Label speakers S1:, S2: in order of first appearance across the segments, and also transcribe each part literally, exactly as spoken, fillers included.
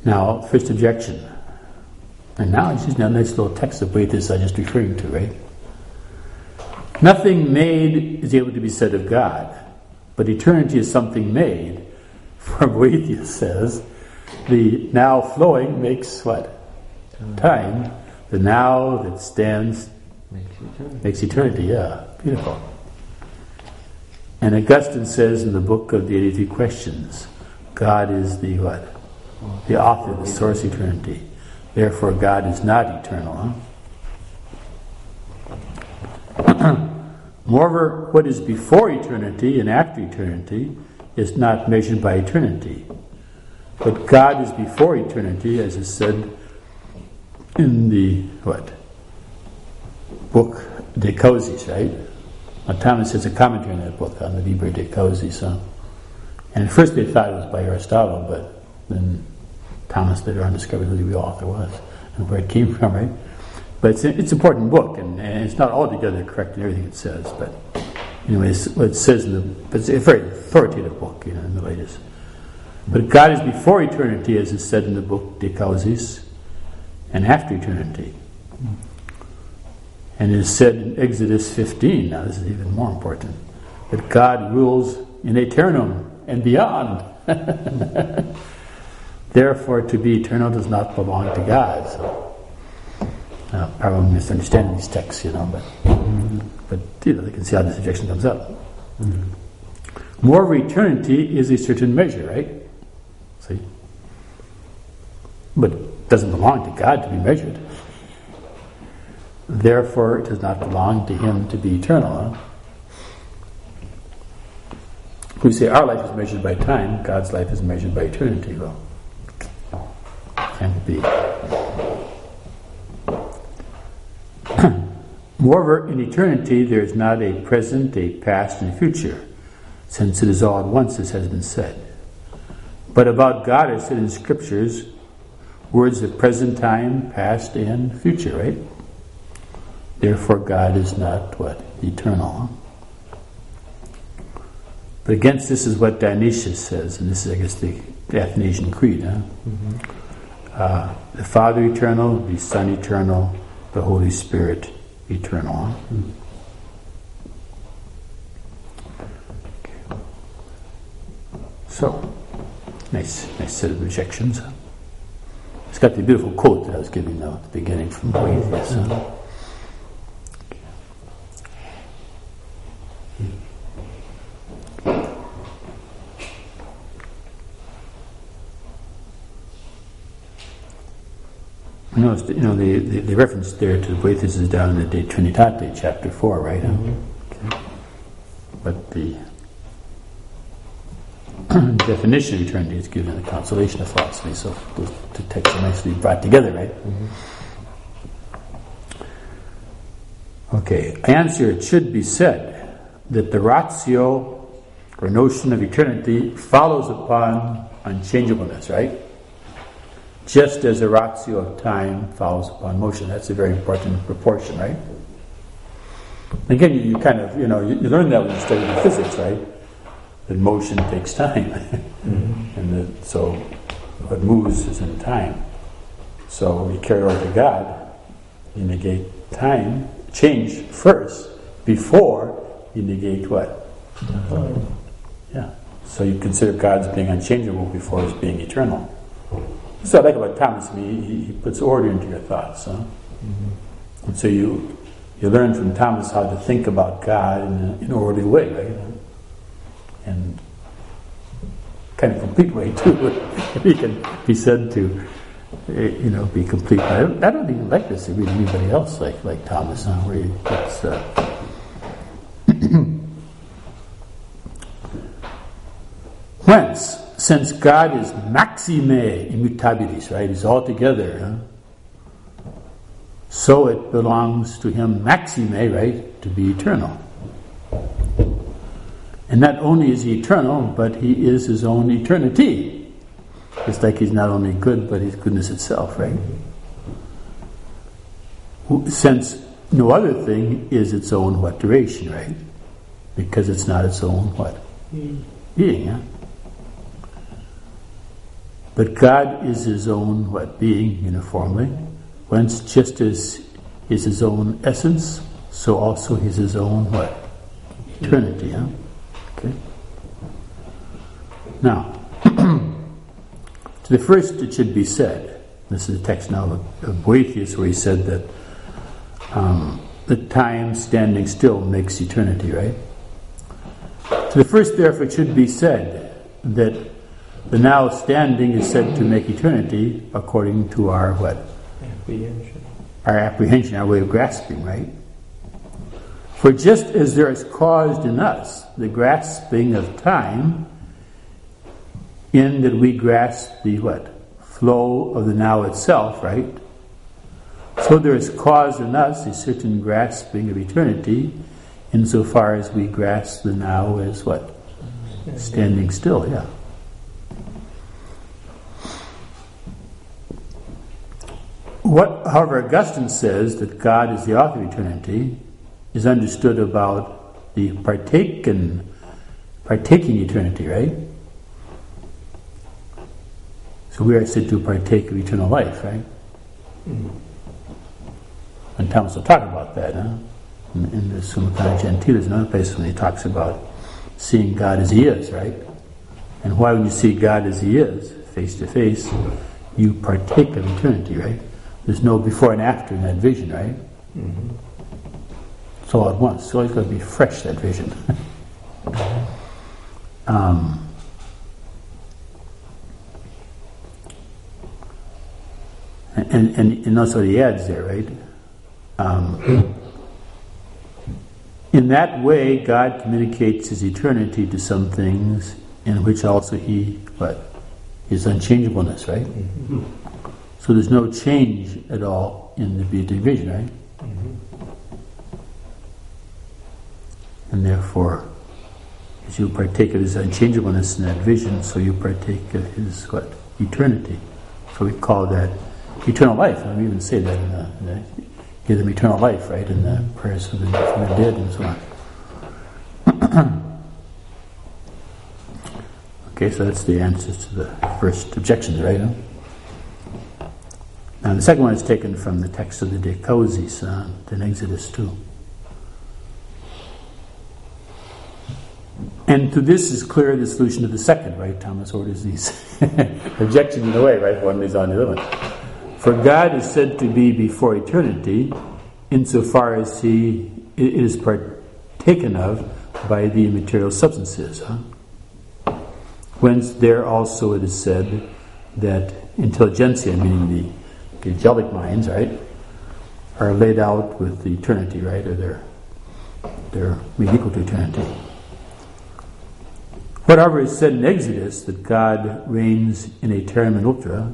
S1: Now, first objection. And now it's just a nice little text of Boethius I was just referring to, right? Nothing made is able to be said of God, but eternity is something made. For Boethius says, the now flowing makes what? Time. The now that stands
S2: Makes eternity.
S1: makes eternity, yeah. Beautiful. And Augustine says in the book of the eighty-three Questions, God is the what? The author, the source of eternity. Therefore God is not eternal. Huh? Moreover, what is before eternity and after eternity is not measured by eternity. But God is before eternity, as is said in the what? Book De Causis, right? Now, Thomas has a commentary on that book on the Liber De Causis. Huh? And at first they thought it was by Aristotle, but then Thomas later on discovered who the real author was and where it came from, right? But it's, it's an important book, and, and it's not altogether correct in everything it says. But anyways, what it says in the, but it's a very authoritative book, you know, in the latest. But God is before eternity, as is said in the book De Causis, and after eternity. And it is said in Exodus fifteen, now this is even more important, that God rules in aeternum and beyond. Therefore, to be eternal does not belong to God. So, uh, probably misunderstanding these texts, you know, but mm-hmm. but you know, they can see how this objection comes up. Mm-hmm. Moreover, eternity is a certain measure, right? See? But it doesn't belong to God to be measured. Therefore, it does not belong to Him to be eternal. Huh? We say our life is measured by time, God's life is measured by eternity. Well, can't be. Moreover, in eternity there is not a present, a past, and a future, since it is all at once, as has been said. But about God, as said in Scriptures, words of present time, past, and future, right? Therefore God is not what? Eternal. But against this is what Dionysius says, and this is, I guess, the, the Athanasian Creed. Huh? Mm-hmm. Uh, the Father eternal, the Son eternal, the Holy Spirit eternal. Huh? Mm-hmm. Okay. So, nice, nice set of rejections. It's got the beautiful quote that I was giving now at the beginning from Boethius. Huh? You know, you know the, the, the reference there to Boethius is down in the De Trinitate, chapter four, right? Mm-hmm. Okay. But the definition of eternity is given in the Consolation of Philosophy, so those two texts are nicely brought together, right? Mm-hmm. Okay, I answer, it should be said that the ratio or notion of eternity follows upon unchangeableness, right? Just as the ratio of time follows upon motion. That's a very important proportion, right? Again, you, you kind of, you know, you, you learn that when you study physics, right? That motion takes time. Mm-hmm. And that, so what moves is in time. So when you carry over to God, you negate time, change first, before you negate what? Uh-huh. Yeah. So you consider God as being unchangeable before as being eternal. So I like about Thomas, I mean, he, he puts order into your thoughts. Huh? Mm-hmm. And so you you learn from Thomas how to think about God in, a, in an orderly way, right? And kind of complete way too. He can be said to, you know, be complete. I don't, I don't even like this to read anybody else like like Thomas, huh? Where he gets. Uh, Whence, since God is maxime immutabilis, right? He's altogether, huh? So it belongs to Him maxime, right? To be eternal. And not only is He eternal, but He is His own eternity. It's like He's not only good, but His goodness itself, right? Since no other thing is its own what? Duration, right? Because it's not its own what? Being, huh? But God is his own what being uniformly, whence just as is his own essence, so also is his own what? Eternity, huh? Okay. Now, to the first it should be said, this is a text now of, of Boethius where he said that um, the time standing still makes eternity, right? To the first, therefore, it should be said that the now standing is said to make eternity according to our what?
S2: Apprehension.
S1: Our apprehension, our way of grasping, right? For just as there is caused in us the grasping of time, in that we grasp the what? Flow of the now itself, right? So there is caused in us a certain grasping of eternity, insofar as we grasp the now as what? Standing still, yeah. What, however, Augustine says that God is the author of eternity is understood about the partaken, partaking eternity, right? So we are said to partake of eternal life, right? Mm. And Thomas will talk about that, huh? In, in the Summa Gentile, there's another place when he talks about seeing God as he is, right? And why, when you see God as he is, face to face, you partake of eternity, right? There's no before and after in that vision, right? Mm-hmm. It's all at once. It's always got to be fresh, that vision. um, and, and, and that's what he adds there, right? Um, in that way, God communicates his eternity to some things in which also he, what? His unchangeableness, right? Mm-hmm. So there's no change at all in the beatific vision, right? Mm-hmm. And therefore, as you partake of his unchangeableness in that vision, so you partake of his what? Eternity. So we call that eternal life. And we even say that in the, in the give them eternal life, right? In the prayers for the, for the dead and so on. Okay, so that's the answers to the first objections, right? Huh? Now the second one is taken from the text of the De Causis uh, in Exodus two. And to this is clear the solution to the second, right? Thomas orders these objections in a way, right? One is on the other one. For God is said to be before eternity, insofar as he it is partaken of by the immaterial substances. Huh? Whence there also it is said that intelligentsia, meaning the angelic minds, right, are laid out with the eternity, right, or they're they're made equal to eternity. Whatever is said in Exodus that God reigns in aeternum and ultra,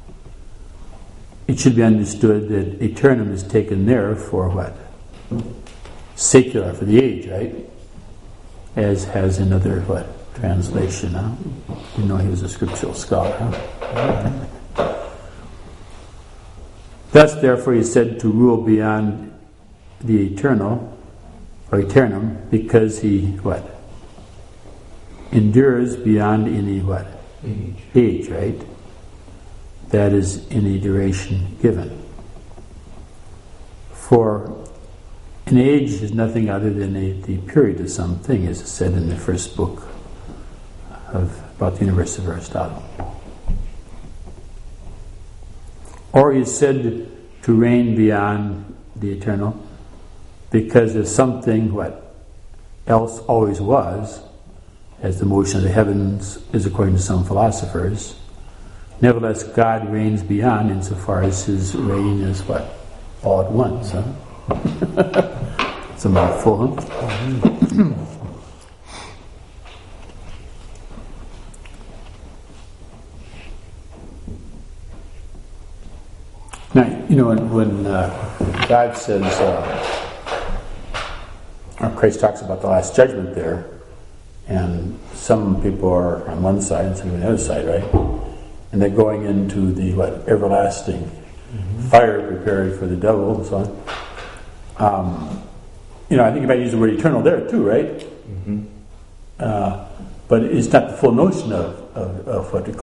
S1: it should be understood that aeternum is taken there for what? Secular, for the age, right? As has another what? Translation, huh? You know he was a scriptural scholar, huh? Thus, therefore, he is said to rule beyond the eternal, or eternum, because he, what? Endures beyond any, what?
S2: Age.
S1: Age, right? That is any duration given. For an age is nothing other than a, the period of something, as is said in the first book of about the universe of Aristotle. Or he is said to reign beyond the eternal because there's something what else always was, as the motion of the heavens is according to some philosophers. Nevertheless, God reigns beyond insofar as his reign is what? All at once, huh? It's a mouthful, huh? Now, you know, when, when uh, God says, uh, or Christ talks about the last judgment there, and some people are on one side and some on the other side, right? And they're going into the what everlasting mm-hmm. fire prepared for the devil and so on. Um, you know, I think you might use the word eternal there too, right? Mm-hmm. Uh, but it's not the full notion of, of, of what